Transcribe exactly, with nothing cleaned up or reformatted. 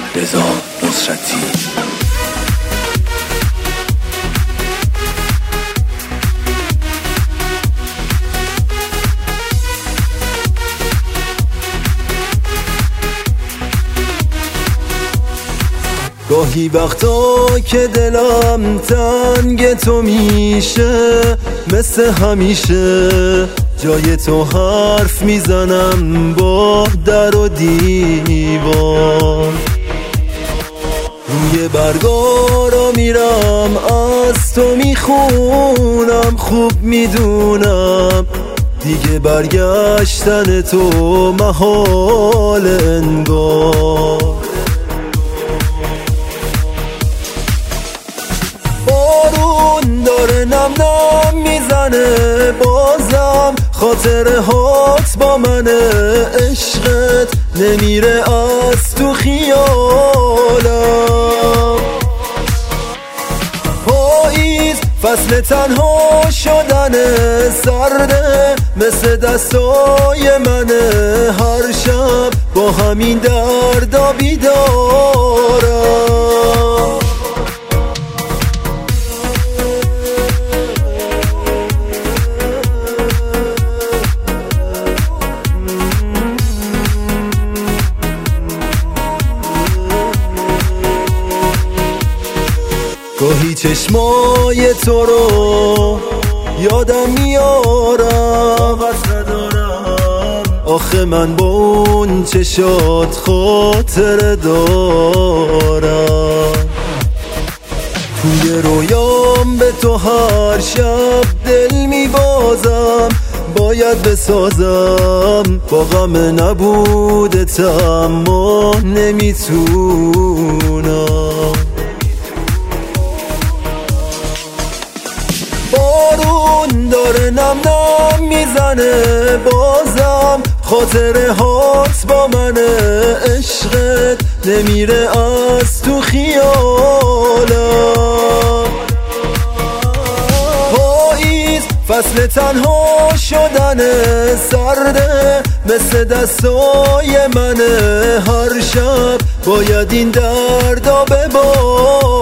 رضا نصرتی. گاهی وقتا که دلم تنگ تو میشه، مثل همیشه جای تو حرف میزنم با در و دیوار. روی برگارا میرم از تو میخونم، خوب میدونم دیگه برگشتن تو محال انگار. بارون داره نم نم میزنه، بازم خاطره هات با منه، عشقت نمیره از تو خیالم. پاییز فصل تنها شدنه، سرده مثل دستای منه، هر شب با همین دردا بیدارم. گاهی چشمای تو رو یادم میارم، آخه من با اون چشات خاطره دارم. توی رویام به تو هر شب دل میبازم، باید بسازم با غم نبودت، اما نمیتونم. بارون داره نم نم میزنه، بازم خاطره هات با منه، عشقت نمیره از تو خیالم. پاییز فصل تنها شدنه، سرده مثل دستای منه، هر شب باید این دردا ببارم.